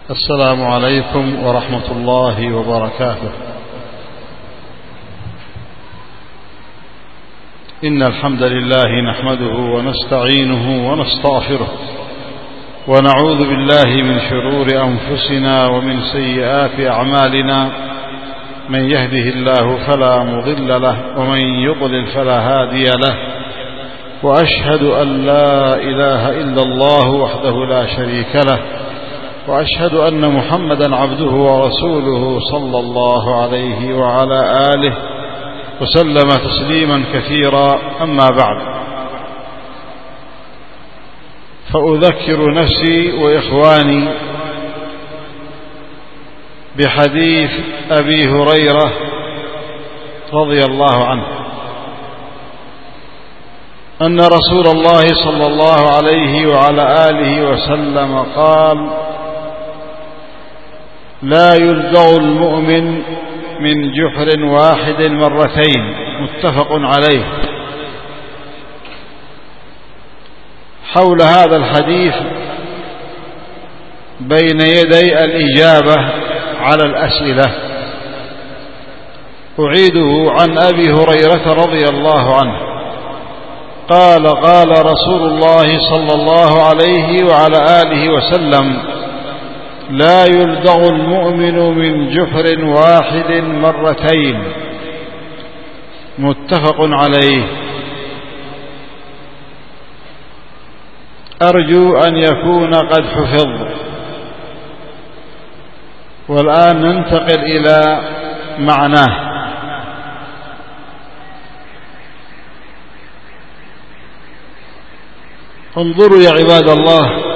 السلام عليكم ورحمة الله وبركاته. إن الحمد لله نحمده ونستعينه ونستغفره ونعوذ بالله من شرور أنفسنا ومن سيئات أعمالنا، من يهده الله فلا مضل له ومن يضلل فلا هادي له، وأشهد أن لا إله إلا الله وحده لا شريك له، وأشهد أن محمدا عبده ورسوله صلى الله عليه وعلى آله وسلم تسليما كثيرا. أما بعد، فأذكر نفسي وإخواني بحديث أبي هريرة رضي الله عنه أن رسول الله صلى الله عليه وعلى آله وسلم قال: لا يلدغ المؤمن من جحر واحد مرتين. متفق عليه. حول هذا الحديث بين يدي الإجابة على الأسئلة أعيده عن أبي هريرة رضي الله عنه قال: قال رسول الله صلى الله عليه وعلى آله وسلم: لا يلدغ المؤمن من جحر واحد مرتين. متفق عليه. أرجو أن يكون قد حفظ. والآن ننتقل إلى معناه. انظروا يا عباد الله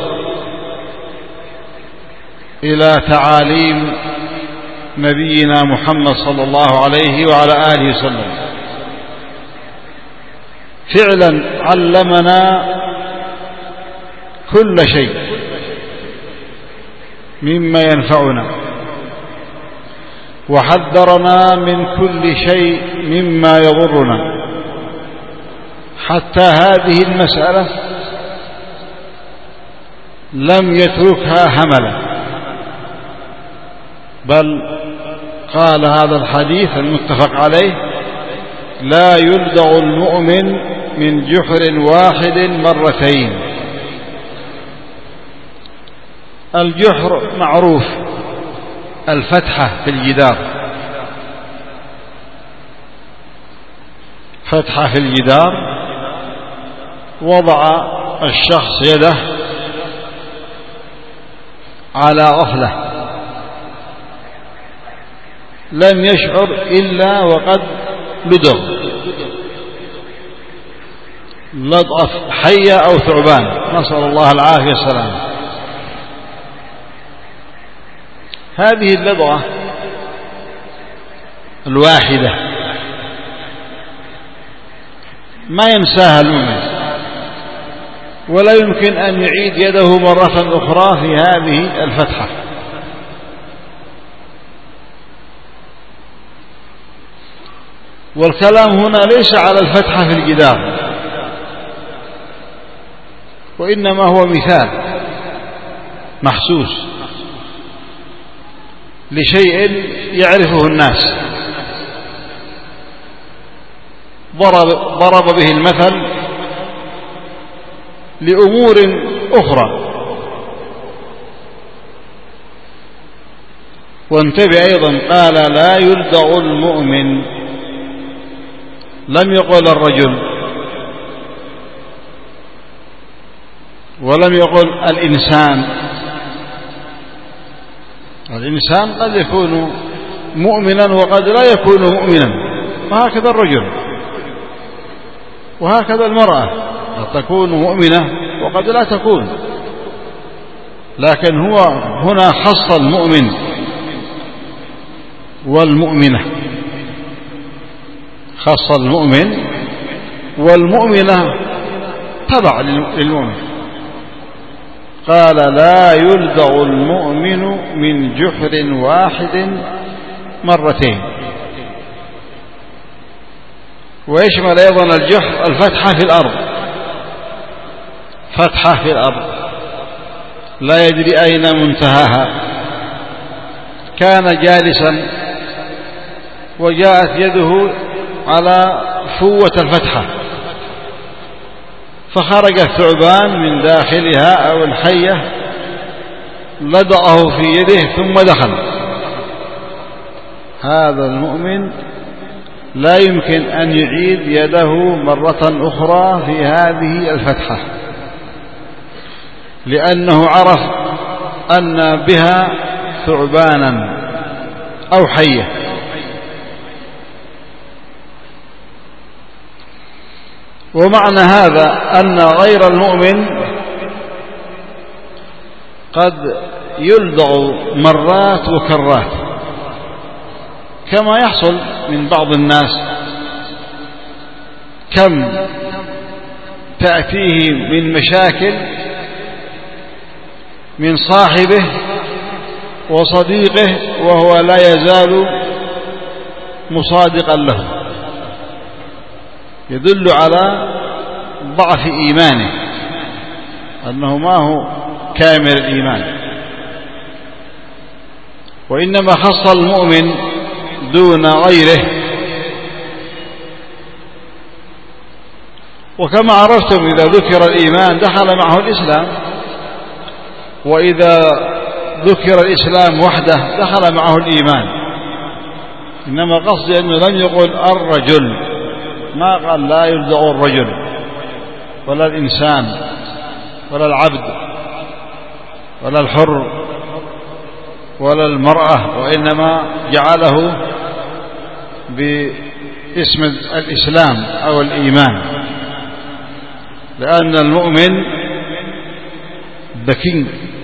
إلى تعاليم نبينا محمد صلى الله عليه وعلى آله وسلم. فعلا علمنا كل شيء مما ينفعنا، وحذرنا من كل شيء مما يضرنا، حتى هذه المسألة لم يتركها هملا، بل قال هذا الحديث المتفق عليه: لا يلدغ المؤمن من جحر واحد مرتين. الجحر معروف، الفتحة في الجدار، فتحة في الجدار وضع الشخص يده على غفلة، لم يشعر إلا وقد لدغ، لدغة حية أو ثعبان، نسأل الله العافية والسلام. هذه اللدغة الواحدة ما ينساها المؤمن، ولا يمكن أن يعيد يده مرة أخرى في هذه الفتحة. والكلام هنا ليس على الفتحة في الجدار، وإنما هو مثال محسوس لشيء يعرفه الناس، ضرب به المثل لأمور أخرى. وانتبه أيضا، قال: لا يلدغ المؤمن، لم يقل الرجل، ولم يقل الإنسان. الإنسان قد يكون مؤمنا وقد لا يكون مؤمنا، وهكذا الرجل، وهكذا المرأة قد تكون مؤمنة وقد لا تكون. لكن هو هنا خص المؤمن والمؤمنة، خاصة المؤمن والمؤمنة تبع للمؤمن. قال: لا يلدغ المؤمن من جحر واحد مرتين. ويشمل أيضا الجحر الفتحة في الأرض، فتحة في الأرض، لا يدري أين منتهاها. كان جالسا وجاءت يده على فوة الفتحة، فخرج الثعبان من داخلها أو الحية، لدغه في يده ثم دخل. هذا المؤمن لا يمكن أن يعيد يده مرة أخرى في هذه الفتحة، لأنه عرف أن بها ثعبانا أو حية. ومعنى هذا أن غير المؤمن قد يلدغ مرات وكرات، كما يحصل من بعض الناس. كم تأتيه من مشاكل من صاحبه وصديقه وهو لا يزال مصادقا له، يدل على ضعف إيمانه، أنه ما هو كامل الإيمان. وإنما خص المؤمن دون غيره. وكما عرفتم إذا ذكر الإيمان دخل معه الإسلام، وإذا ذكر الإسلام وحده دخل معه الإيمان. إنما قصدي أنه لم يقل الرجل، ما قال لا يلدغ الرجل ولا الإنسان ولا العبد ولا الحر ولا المرأة، وإنما جعله باسم الإسلام أو الإيمان، لأن المؤمن ذكي.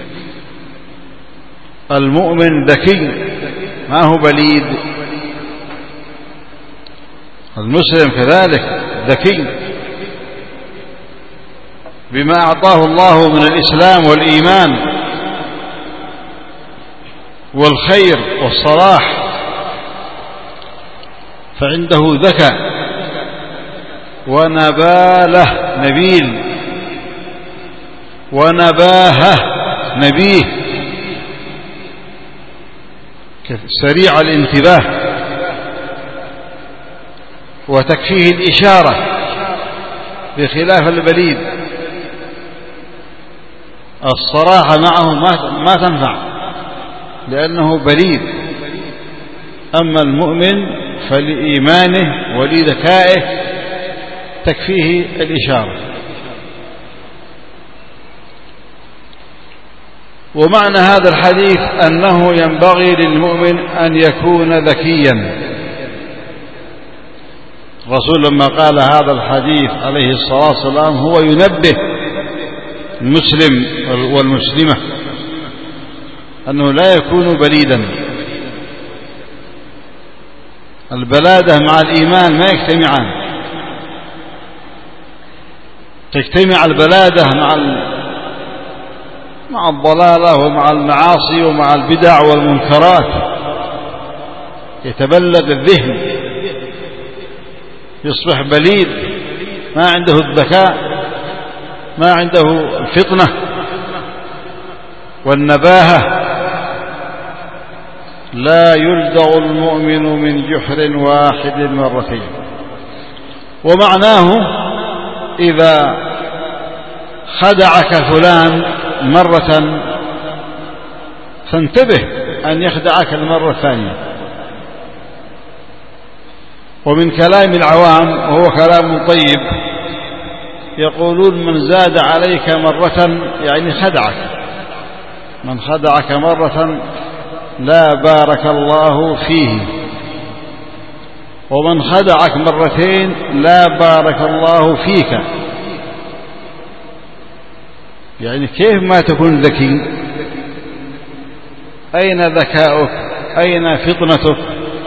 المؤمن ذكي ما هو بليد. المسلم كذلك ذكي بما أعطاه الله من الإسلام والإيمان والخير والصلاح، فعنده ذكاء ونباله نبيل ونباهة نبيه، سريع الانتباه، وتكفيه الإشارة بخلاف البليد. الصراحة معه ما تنفع لأنه بليد. أما المؤمن فلإيمانه ولذكائه تكفيه الإشارة. ومعنى هذا الحديث أنه ينبغي للمؤمن أن يكون ذكيا. الرسول لما قال هذا الحديث عليه الصلاة والسلام هو ينبه المسلم والمسلمة أنه لا يكون بليدا. البلادة مع الإيمان ما يجتمعان. تجتمع البلادة مع الضلالة ومع المعاصي ومع البدع والمنكرات، يتبلد الذهن، يصبح بليد، ما عنده الذكاء، ما عنده الفطنة والنباهة. لا يلدغ المؤمن من جحر واحد مرتين. ومعناه إذا خدعك فلان مرة فانتبه أن يخدعك المرة الثانية. ومن كلام العوام وهو كلام طيب يقولون من زاد عليك مرة يعني خدعك. من خدعك مرة لا بارك الله فيه، ومن خدعك مرتين لا بارك الله فيك. يعني كيف ما تكون ذكي؟ أين ذكاؤك؟ أين فطنتك؟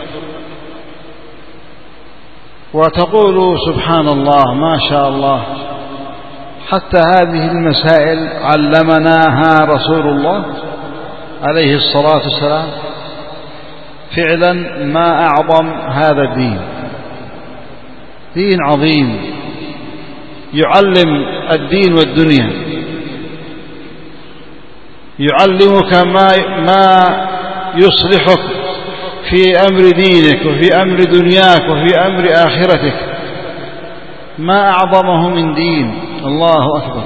وتقول سبحان الله ما شاء الله، حتى هذه المسائل علمناها رسول الله عليه الصلاة والسلام. فعلا ما أعظم هذا الدين، دين عظيم يعلم الدين والدنيا. يعلمك ما يصلحك في أمر دينك وفي أمر دنياك وفي أمر آخرتك. ما أعظمه من دين. الله أكبر.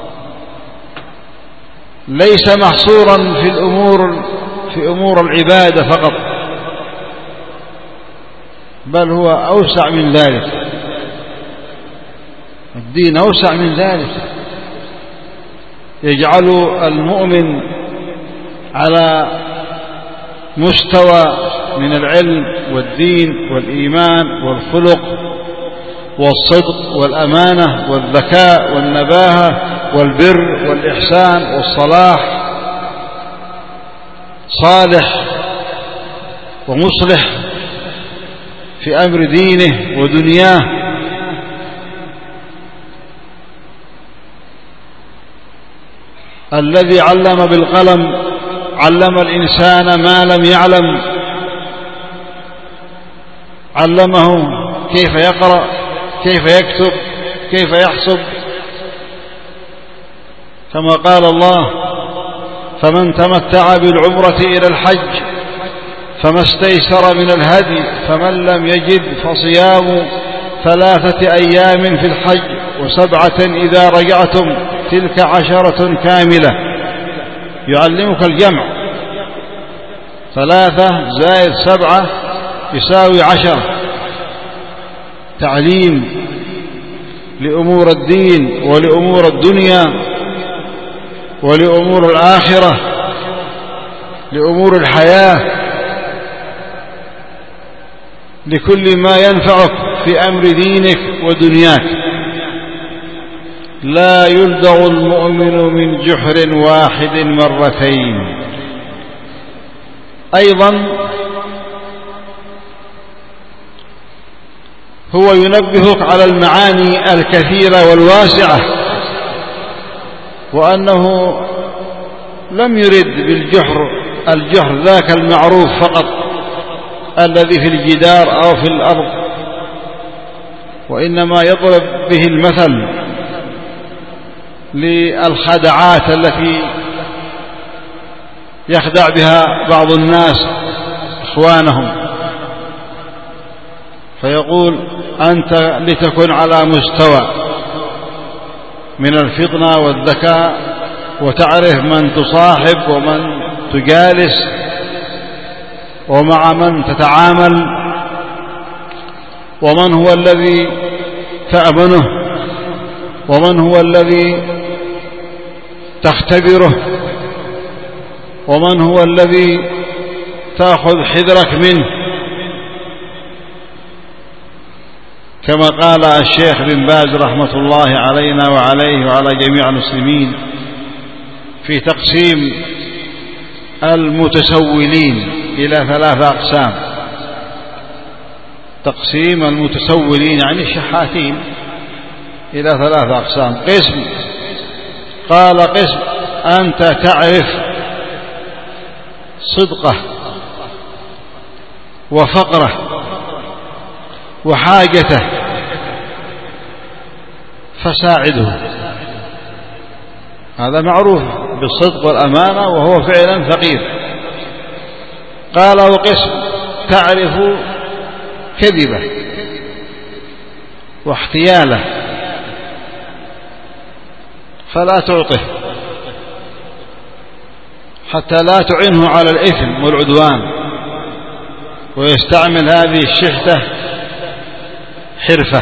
ليس محصورا في أمور العبادة فقط، بل هو أوسع من ذلك. الدين أوسع من ذلك، يجعل المؤمن على مستوى من العلم والدين والإيمان والخلق والصدق والأمانة والذكاء والنباهة والبر والإحسان والصلاح، صالح ومصلح في أمر دينه ودنياه. الذي علم بالقلم علم الإنسان ما لم يعلم، علمه كيف يقرأ، كيف يكتب، كيف يحسب، كما قال الله: فمن تمتع بالعمرة إلى الحج فما استيسر من الهدي فمن لم يجد فصيام 3 أيام في الحج و7 إذا رجعتم تلك 10 كاملة. يعلمك الجمع، 3 زائد 7 يساوي 10. تعليم لأمور الدين ولأمور الدنيا ولأمور الآخرة، لأمور الحياة، لكل ما ينفعك في أمر دينك ودنياك. لا يلدغ المؤمن من جحر واحد مرتين. أيضا هو ينبهك على المعاني الكثيرة والواسعة، وأنه لم يرد الجحر ذاك المعروف فقط الذي في الجدار أو في الأرض، وإنما يضرب به المثل للخدعات التي يخدع بها بعض الناس إخوانهم، فيقول: أنت لتكن على مستوى من الفطنة والذكاء وتعرف من تصاحب ومن تجالس ومع من تتعامل ومن هو الذي تأمنه ومن هو الذي تختبره ومن هو الذي تأخذ حذرك منه، كما قال الشيخ بن باز رحمة الله علينا وعليه وعلى جميع المسلمين في تقسيم المتسولين إلى 3 أقسام. تقسيم المتسولين يعني الشحاتين إلى 3 أقسام. قسم قال: قسم أنت تعرف صدقه وفقره وحاجته فساعده، هذا معروف بالصدق والأمانة وهو فعلا فقير. قال: وقسم تعرف كذبه واحتياله فلا تعطه حتى لا تعنه على الإثم والعدوان ويستعمل هذه الشحتة حرفة.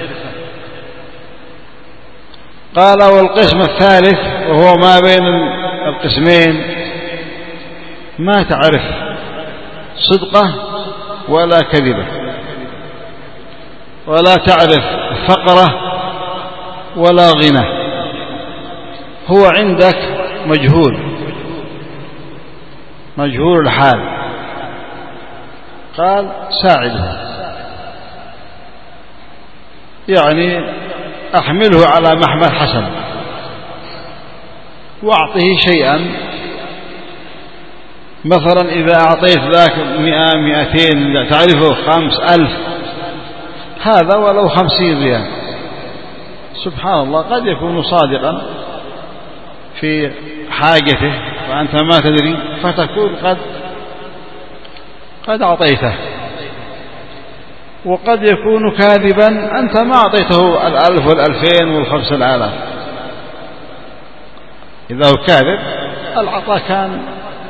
قال: والقسم الثالث وهو ما بين القسمين ما تعرف صدقه ولا كذبه ولا تعرف فقره ولا غنى، هو عندك مجهول الحال. قال: ساعده، يعني أحمله على محمل حسن وأعطه شيئا. مثلا إذا أعطيت ذاك 100 200 تعرفه 5000، هذا ولو 50 ريال. سبحان الله، قد يكون صادقا في حاجته وأنت ما تدري، فتكون قد أعطيته، وقد يكون كاذبا أنت ما أعطيته 1000 وال2000 وال5000. إذا هو كاذب العطاء كان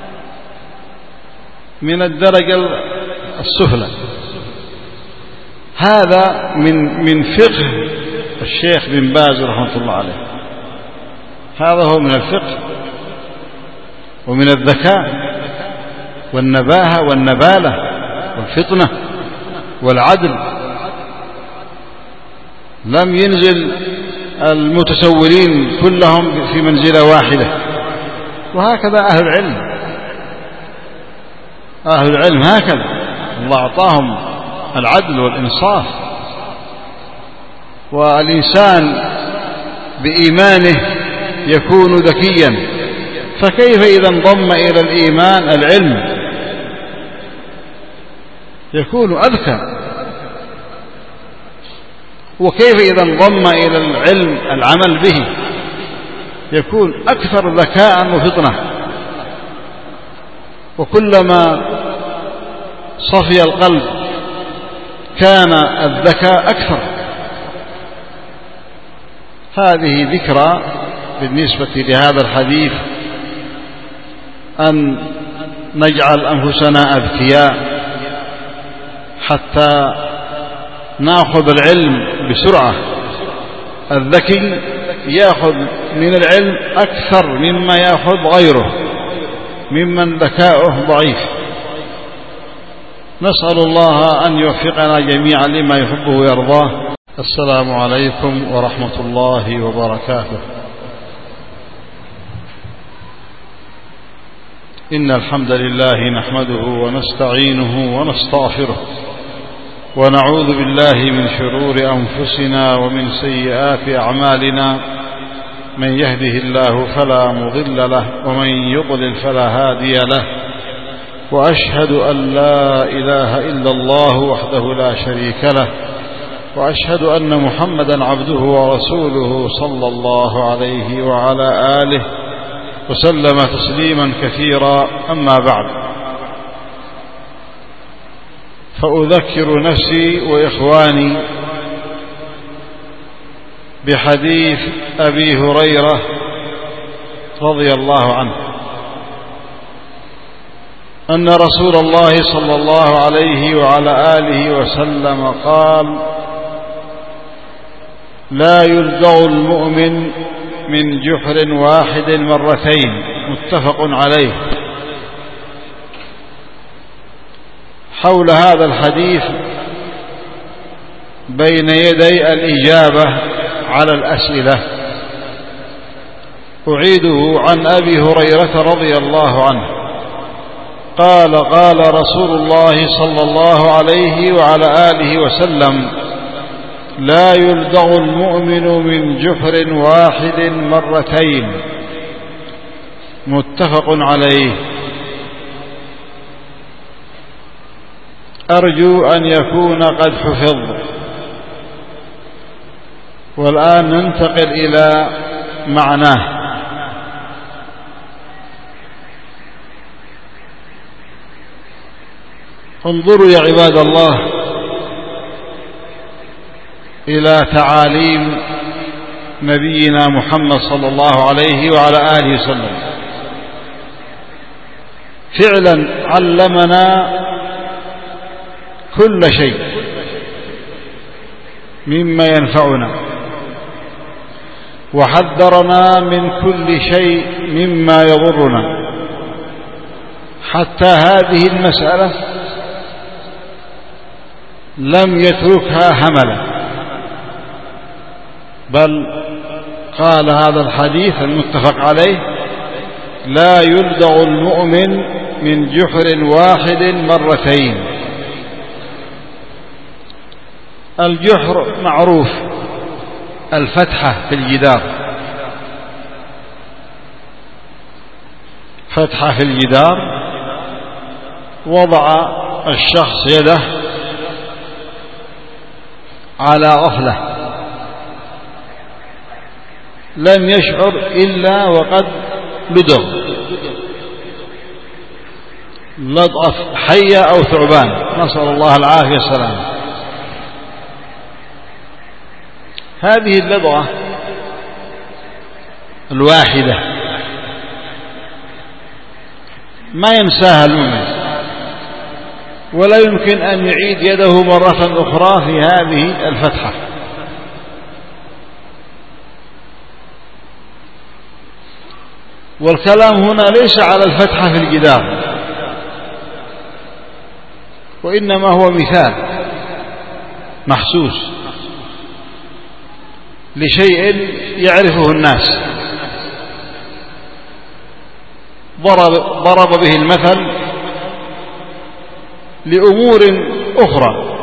من الدرجة السفلى. هذا من فقه الشيخ بن باز رحمة الله عليه، هذا هو من الفقه ومن الذكاء والنباهة والنبالة والفطنة والعدل. لم ينزل المتسولين كلهم في منزلة واحدة. وهكذا أهل العلم هكذا الله أعطاهم العدل والإنصاف. والإنسان بإيمانه يكون ذكيا، فكيف إذا انضم إلى الإيمان العلم يكون أذكى، وكيف إذا انضم إلى العلم العمل به يكون أكثر ذكاء وفطنة. وكلما صفي القلب كان الذكاء أكثر. هذه ذكرى بالنسبة لهذا الحديث، أن نجعل أنفسنا أذكياء حتى نأخذ العلم بسرعة. الذكي يأخذ من العلم أكثر مما يأخذ غيره ممن ذكاؤه ضعيف. نسأل الله أن يوفقنا جميعا لما يحبه ويرضاه. السلام عليكم ورحمة الله وبركاته. إن الحمد لله نحمده ونستعينه ونستغفره، ونعوذ بالله من شرور أنفسنا ومن سيئات أعمالنا. من يهده الله فلا مضل له، ومن يضلل فلا هادي له. وأشهد أن لا إله إلا الله وحده لا شريك له، وأشهد أن محمدا عبده ورسوله صلى الله عليه وعلى آله وسلم تسليما كثيرا. أما بعد، فأذكر نفسي وإخواني بحديث أبي هريرة رضي الله عنه أن رسول الله صلى الله عليه وعلى آله وسلم قال: لا يلدغ المؤمن من جحر واحد مرتين. متفق عليه. حول هذا الحديث بين يدي الإجابة على الأسئلة أعيده عن أبي هريرة رضي الله عنه قال: قال رسول الله صلى الله عليه وعلى آله وسلم: لا يلدغ المؤمن من جحر واحد مرتين. متفق عليه. أرجو أن يكون قد حفظ. والآن ننتقل إلى معناه. انظروا يا عباد الله إلى تعاليم نبينا محمد صلى الله عليه وعلى آله وسلم. فعلا علمنا كل شيء مما ينفعنا، وحذرنا من كل شيء مما يضرنا. حتى هذه المسألة لم يتركها هملا، بل قال هذا الحديث المتفق عليه: لا يلدغ المؤمن من جحر واحد مرتين. الجحر معروف، الفتحة في الجدار، فتحة في الجدار وضع الشخص يده على غفلة، لم يشعر إلا وقد لدغ، لدغة حية أو ثعبان، نسأل الله العافية والسلامة. هذه اللدغة الواحدة ما ينساها المؤمن، ولا يمكن أن يعيد يده مرة أخرى في هذه الفتحة. والكلام هنا ليس على الفتحة في الجدار، وإنما هو مثال محسوس لشيء يعرفه الناس، ضرب به المثل لأمور أخرى.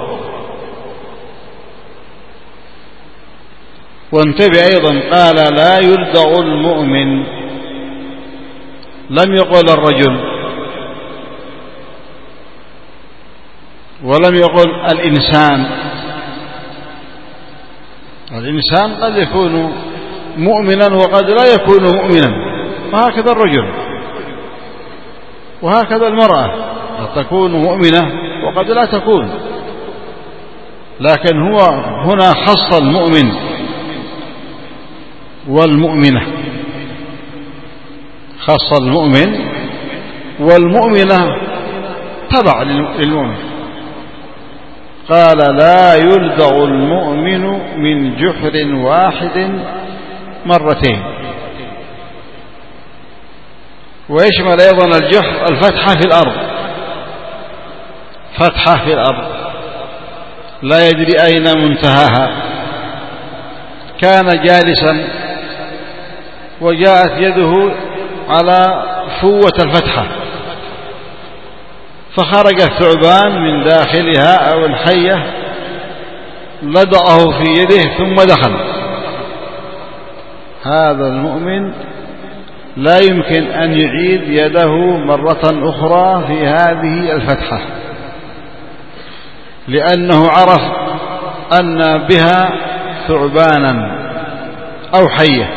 وانتبه أيضا، قال لا يلدغ المؤمن، لم يقل الرجل ولم يقل الإنسان. الإنسان قد يكون مؤمنا وقد لا يكون مؤمنا، وهكذا الرجل وهكذا المرأة، قد تكون مؤمنة وقد لا تكون. لكن هو هنا خص المؤمن والمؤمنة، خص المؤمن والمؤمنة تبع للمؤمن. قال لا يلدغ المؤمن من جحر واحد مرتين. ويشمل أيضا الجحر الفتحة في الأرض، فتحة في الأرض لا يدري أين منتهاها. كان جالسا وجاءت يده على فوة الفتحة، فخرج الثعبان من داخلها أو الحية، لدغه في يده ثم دخل. هذا المؤمن لا يمكن أن يعيد يده مرة أخرى في هذه الفتحة، لأنه عرف أن بها ثعبانا أو حية.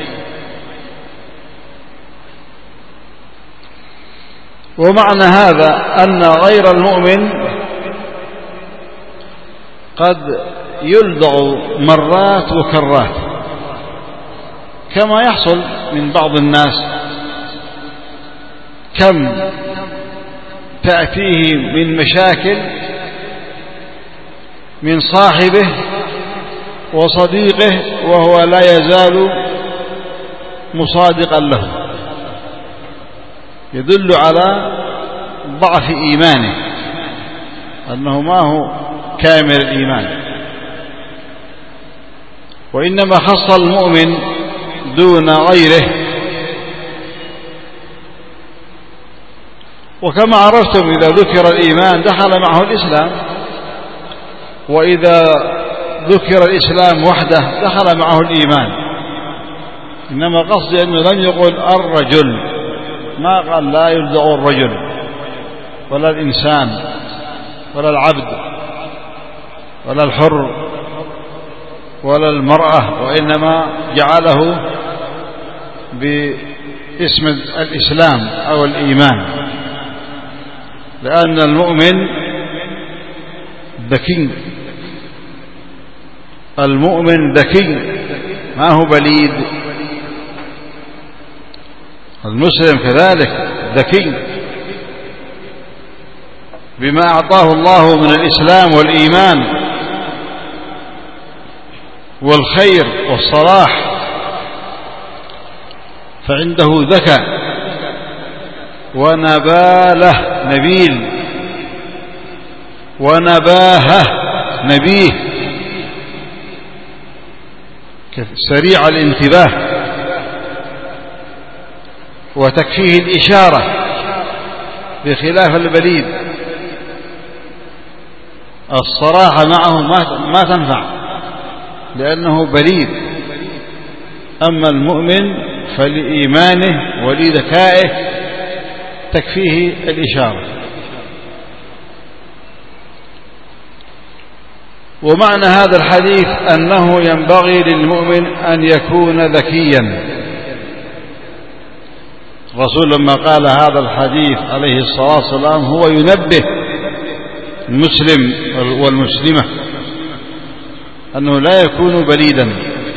ومعنى هذا أن غير المؤمن قد يلدغ مرات وكرات، كما يحصل من بعض الناس. كم تأتيه من مشاكل من صاحبه وصديقه وهو لا يزال مصادقا له، يدل على ضعف إيمانه، أنه ما هو كامل الإيمان. وإنما خص المؤمن دون غيره. وكما عرفتم إذا ذكر الإيمان دخل معه الإسلام، وإذا ذكر الإسلام وحده دخل معه الإيمان. إنما قصدي أنه لم يقل الرجل، ما قال لا يلدغ الرجل ولا الإنسان ولا العبد ولا الحر ولا المرأة، وإنما جعله باسم الإسلام أو الإيمان، لأن المؤمن ذكي، المؤمن ذكي ما هو بليد. المسلم كذلك ذكي بما أعطاه الله من الإسلام والإيمان والخير والصلاح، فعنده ذكاء ونباله نبيل ونباهة نبيه، سريع الانتباه، وتكفيه الإشارة بخلاف البليد. الصراحة معه ما تنفع لأنه بليد. أما المؤمن فلإيمانه ولذكائه تكفيه الإشارة. ومعنى هذا الحديث أنه ينبغي للمؤمن أن يكون ذكيا الرسول لما قال هذا الحديث عليه الصلاة والسلام هو ينبه المسلم والمسلمة أنه لا يكون بليدا.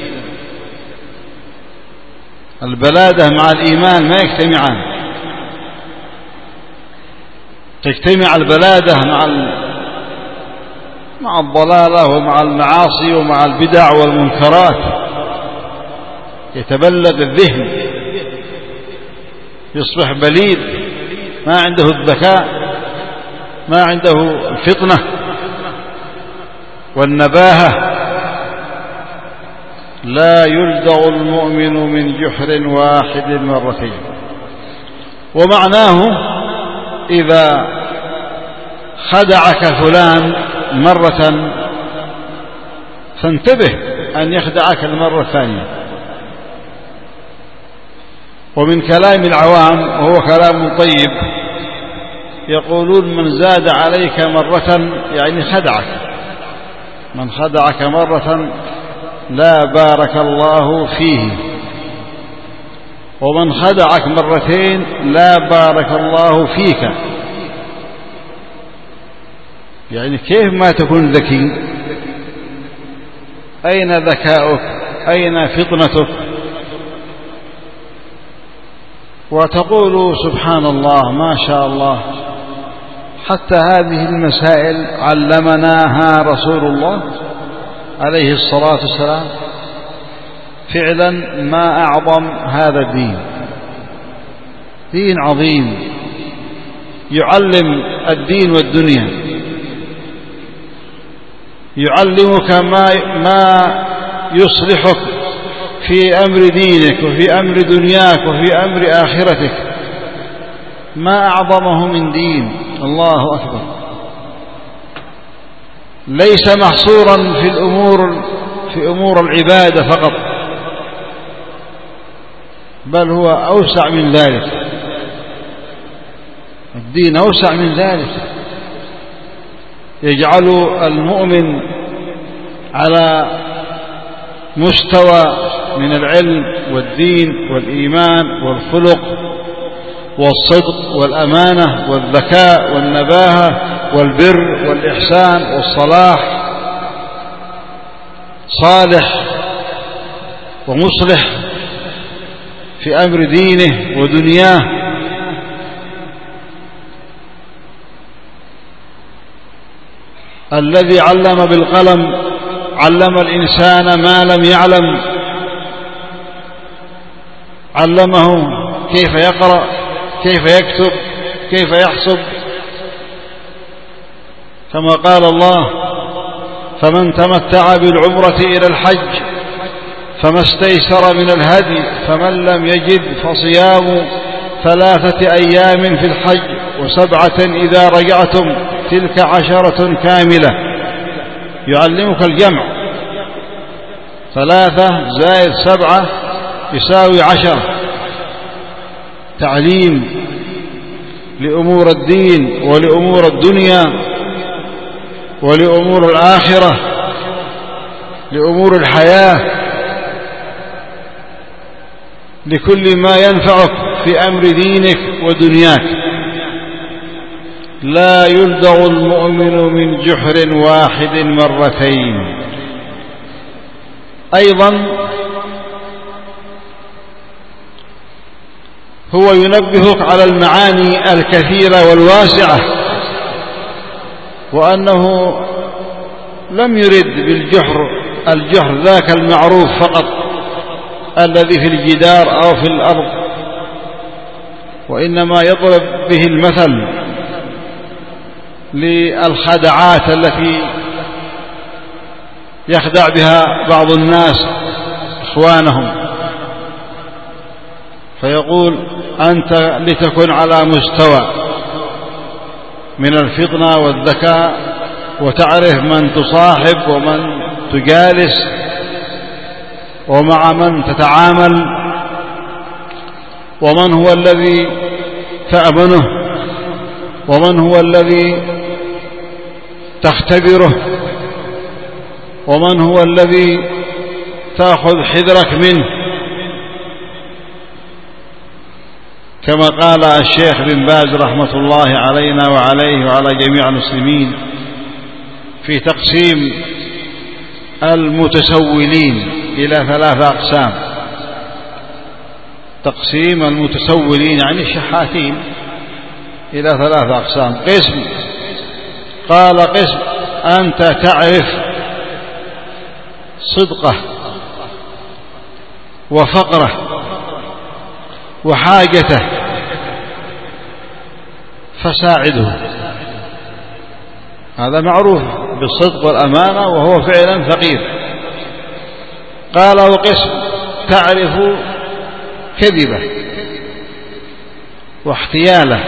البلادة مع الإيمان ما يجتمعان، تجتمع البلادة مع الضلالة ومع المعاصي ومع البدع والمنكرات، يتبلد الذهن، يصبح بليد، ما عنده الذكاء، ما عنده الفطنة والنباهة. لا يلدغ المؤمن من جحر واحد مرتين. ومعناه إذا خدعك فلان مرة فانتبه أن يخدعك المرة الثانية. ومن كلام العوام وهو كلام طيب يقولون من زاد عليك مرة يعني خدعك، من خدعك مرة لا بارك الله فيه، ومن خدعك مرتين لا بارك الله فيك. يعني كيف ما تكون ذكي؟ أين ذكاؤك؟ أين فطنتك؟ وتقول سبحان الله ما شاء الله، حتى هذه المسائل علمناها رسول الله عليه الصلاة والسلام. فعلا ما أعظم هذا الدين، دين عظيم يعلم الدين والدنيا، يعلمك ما يصلحك في أمر دينك وفي أمر دنياك وفي أمر آخرتك. ما أعظمه من دين. الله أكبر. ليس محصورا في أمور العبادة فقط، بل هو أوسع من ذلك. الدين أوسع من ذلك، يجعل المؤمن على مستوى من العلم والدين والإيمان والخلق والصدق والأمانة والذكاء والنباهة والبر والإحسان والصلاح، صالح ومصلح في أمر دينه ودنياه. الذي علم بالقلم علم الإنسان ما لم يعلم، علمه كيف يقرأ، كيف يكتب، كيف يحسب. كما قال الله: فمن تمتع بالعمرة إلى الحج فما استيسر من الهدي فمن لم يجد فصيام 3 أيام في الحج و7 إذا رجعتم تلك 10 كاملة. يعلمك الجمع، 3 زائد 7 يساوي 10. تعليم لأمور الدين ولأمور الدنيا ولأمور الآخرة، لأمور الحياة، لكل ما ينفعك في أمر دينك ودنياك. لا يلدغ المؤمن من جحر واحد مرتين. أيضا هو ينبهك على المعاني الكثيرة والواسعة، وأنه لم يرد الجحر ذاك المعروف فقط الذي في الجدار أو في الأرض، وإنما يضرب به المثل للخدعات التي يخدع بها بعض الناس إخوانهم، فيقول: أنت لتكن على مستوى من الفطنة والذكاء وتعرف من تصاحب ومن تجالس ومع من تتعامل ومن هو الذي تأمنه ومن هو الذي تختبره ومن هو الذي تأخذ حذرك منه. كما قال الشيخ بن باز رحمة الله علينا وعليه وعلى جميع المسلمين في تقسيم المتسولين إلى 3 أقسام. تقسيم المتسولين يعني الشحاتين إلى 3 أقسام. قسم قال قسم أنت تعرف صدقه وفقره وحاجته فساعده، هذا معروف بالصدق والأمانة وهو فعلا فقير. قال وقسم تعرف كذبه واحتياله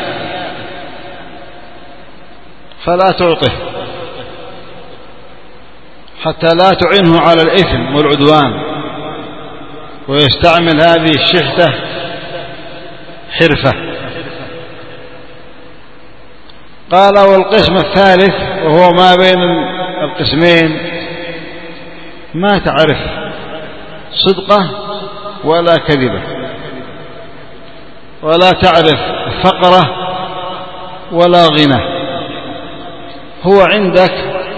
فلا تعطه حتى لا تعنه على الإثم والعدوان ويستعمل هذه الشحتة حرفة. قال والقسم الثالث وهو ما بين القسمين ما تعرف صدقه ولا كذبه ولا تعرف فقره ولا غنى، هو عندك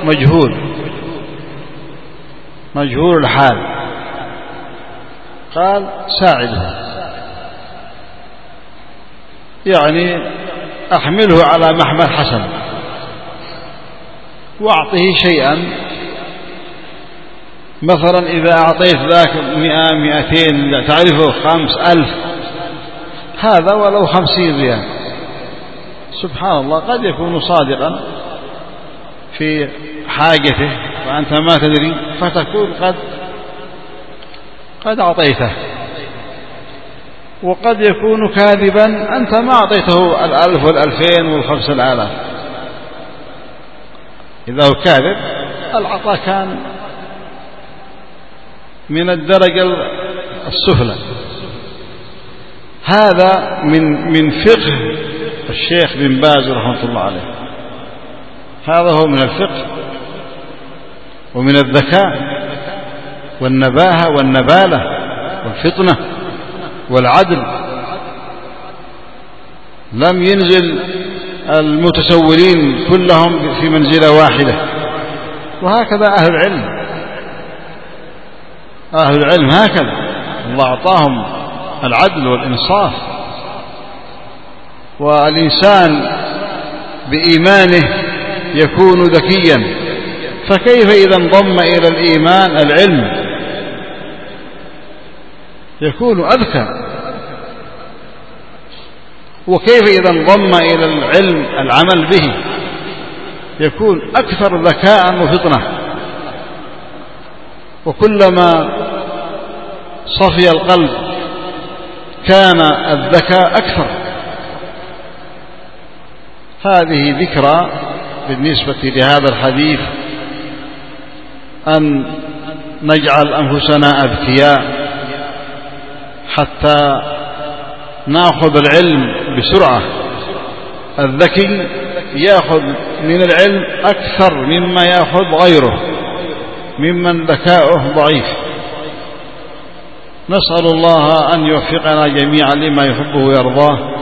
مجهول الحال. قال ساعده، يعني أحمله على محمل حسن وأعطه شيئا. مثلا إذا أعطيت ذاك 100 200 تعرفه 5000 هذا ولو 50 ريال، سبحان الله قد يكون صادقا في حاجته وأنت ما تدري، فتكون قد أعطيته، وقد يكون كاذبا أنت ما أعطيته 1000 وال2000 وال5000. إذا هو كاذب العطاء كان من الدرجة السفلى. هذا من فقه الشيخ بن باز رحمة الله عليه، هذا هو من الفقه ومن الذكاء والنباهة والنبالة والفطنة والعدل. لم ينزل المتسولين كلهم في منزلة واحدة، وهكذا أهل العلم هكذا الله أعطاهم العدل والإنصاف. والإنسان بإيمانه يكون ذكيا، فكيف إذا انضم إلى الإيمان العلم يكون أذكى، وكيف إذا انضم إلى العلم العمل به يكون أكثر ذكاء وفطنة. وكلما صفي القلب كان الذكاء أكثر. هذه ذكرى بالنسبة لهذا الحديث، أن نجعل أنفسنا أذكياء حتى نأخذ العلم بسرعة. الذكي يأخذ من العلم أكثر مما يأخذ غيره ممن ذكاؤه ضعيف. نسأل الله أن يوفقنا جميعا لما يحبه ويرضاه.